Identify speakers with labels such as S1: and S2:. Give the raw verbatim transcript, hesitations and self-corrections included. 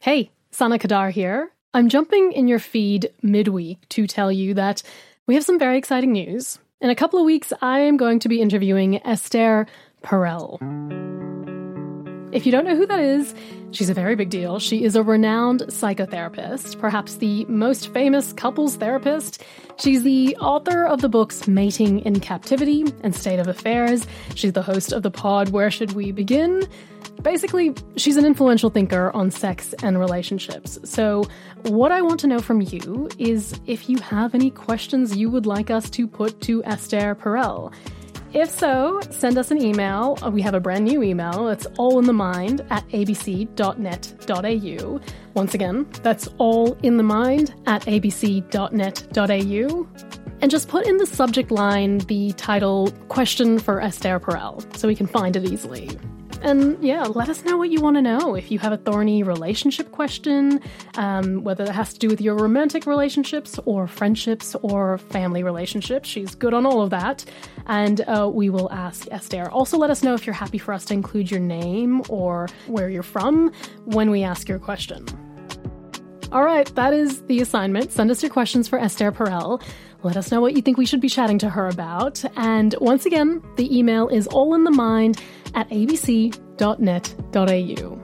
S1: Hey, Sana Kadar here. I'm jumping in your feed midweek to tell you that we have some very exciting news. In a couple of weeks, I am going to be interviewing Esther Perel. If you don't know who that is, she's a very big deal. She is a renowned psychotherapist, perhaps the most famous couples therapist. She's the author of the books Mating in Captivity and State of Affairs. She's the host of the pod Where Should We Begin? Basically, she's an influential thinker on sex and relationships. So what I want to know from you is if you have any questions you would like us to put to Esther Perel. If so, send us an email. We have a brand new email. It's allinthemind at abc dot net dot a u. Once again, that's allinthemind at abc dot net dot a u. And just put in the subject line the title, Question for Esther Perel, so we can find it easily. And yeah, let us know what you want to know. If you have a thorny relationship question, um, whether that has to do with your romantic relationships or friendships or family relationships, she's good on all of that. And uh, we will ask Esther. Also, let us know if you're happy for us to include your name or where you're from when we ask your question. All right, that is the assignment. Send us your questions for Esther Perel. Let us know what you think we should be chatting to her about. And once again, the email is allinthemind at abc dot net dot a u.